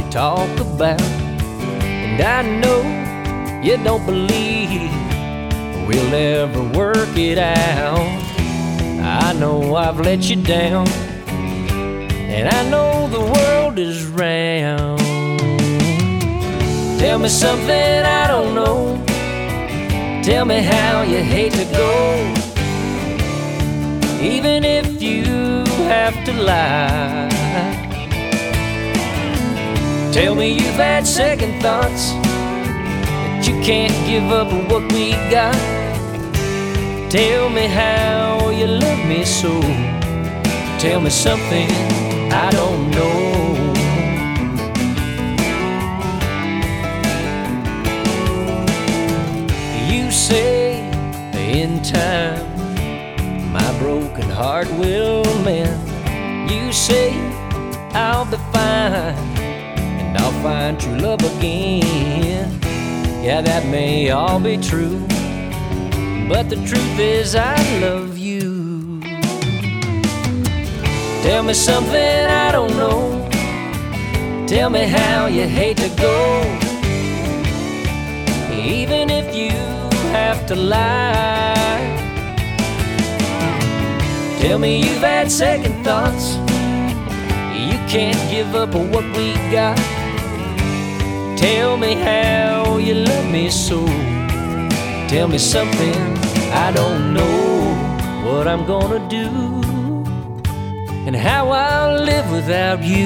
talk about. And I know you don't believe we'll ever work it out. I know I've let you down, and I know the world is round. Tell me something I don't know. Tell me how you hate to go, even if you have to lie. Tell me you've had second thoughts, that you can't give up what we got. Tell me how you love me so. Tell me something I don't know. You say in time my broken heart will mend. You say I'll be fine, and I'll find true love again. Yeah, that may all be true, but the truth is I love you. Tell me something I don't know. Tell me how you hate to go, even if you have to lie. Tell me you've had second thoughts, you can't give up on what we got. Tell me how you love me so. Tell me something I don't know. What I'm gonna do, and how I'll live without you.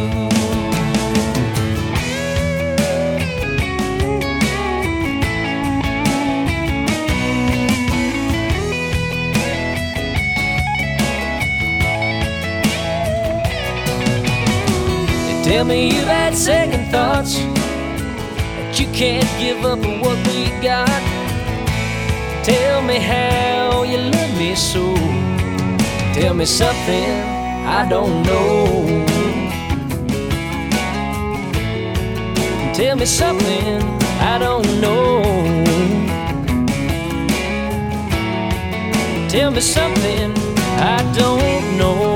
Tell me you've had second thoughts, that you can't give up on what we got. Tell me how you love me so. Tell me something I don't know. Tell me something I don't know. Tell me something I don't know.